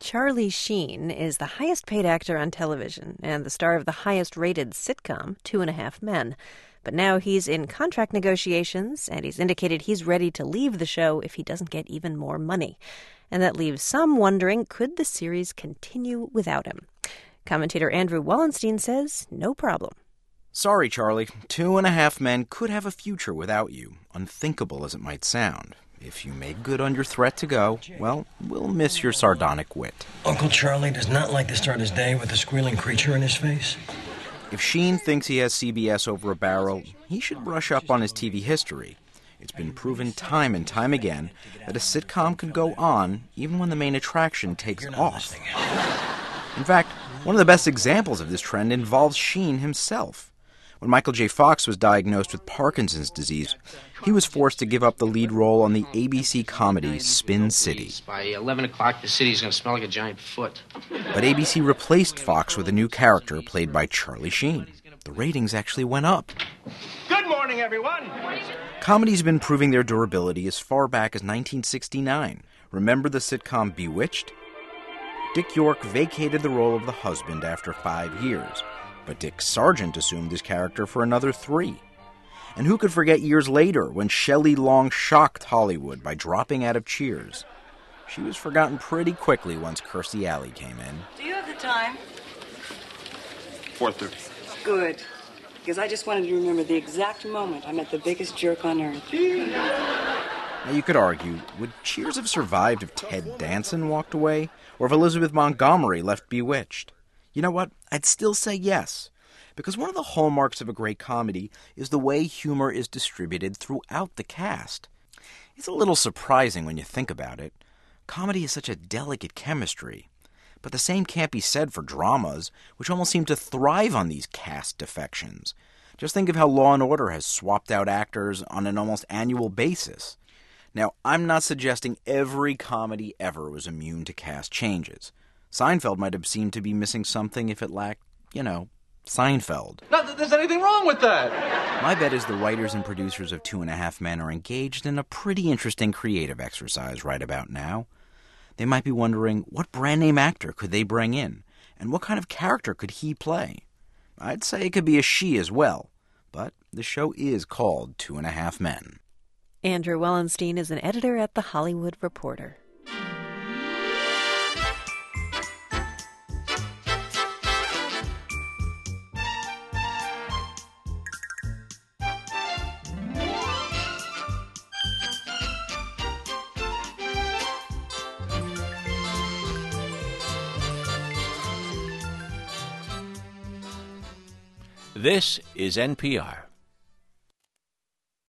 Charlie Sheen is the highest-paid actor on television and the star of the highest-rated sitcom, 2.5 Men. But now he's in contract negotiations, and he's indicated he's ready to leave the show if he doesn't get even more money. And that leaves some wondering, could the series continue without him? Commentator Andrew Wallenstein says, no problem. Sorry, Charlie. 2.5 Men could have a future without you, unthinkable as it might sound. If you make good on your threat to go, well, we'll miss your sardonic wit. Uncle Charlie does not like to start his day with a squealing creature in his face. If Sheen thinks he has CBS over a barrel, he should brush up on his TV history. It's been proven time and time again that a sitcom can go on even when the main attraction takes off. In fact, one of the best examples of this trend involves Sheen himself. When Michael J. Fox was diagnosed with Parkinson's disease, he was forced to give up the lead role on the ABC comedy Spin City. By 11 o'clock, the city's going to smell like a giant foot. But ABC replaced Fox with a new character played by Charlie Sheen. The ratings actually went up. Good morning, everyone! Comedy's been proving their durability as far back as 1969. Remember the sitcom Bewitched? Dick York vacated the role of the husband after 5 years. But Dick Sargent assumed his character for another 3. And who could forget years later when Shelley Long shocked Hollywood by dropping out of Cheers? She was forgotten pretty quickly once Kirstie Alley came in. Do you have the time? 4:30. Good. Because I just wanted to remember the exact moment I met the biggest jerk on earth. Now you could argue, would Cheers have survived if Ted Danson walked away? Or if Elizabeth Montgomery left Bewitched? You know what? I'd still say yes. Because one of the hallmarks of a great comedy is the way humor is distributed throughout the cast. It's a little surprising when you think about it. Comedy is such a delicate chemistry. But the same can't be said for dramas, which almost seem to thrive on these cast defections. Just think of how Law & Order has swapped out actors on an almost annual basis. Now, I'm not suggesting every comedy ever was immune to cast changes. Seinfeld might have seemed to be missing something if it lacked, Seinfeld. Not that there's anything wrong with that! My bet is the writers and producers of 2.5 Men are engaged in a pretty interesting creative exercise right about now. They might be wondering, what brand name actor could they bring in? And what kind of character could he play? I'd say it could be a she as well. But the show is called 2.5 Men. Andrew Wallenstein is an editor at The Hollywood Reporter. This is NPR.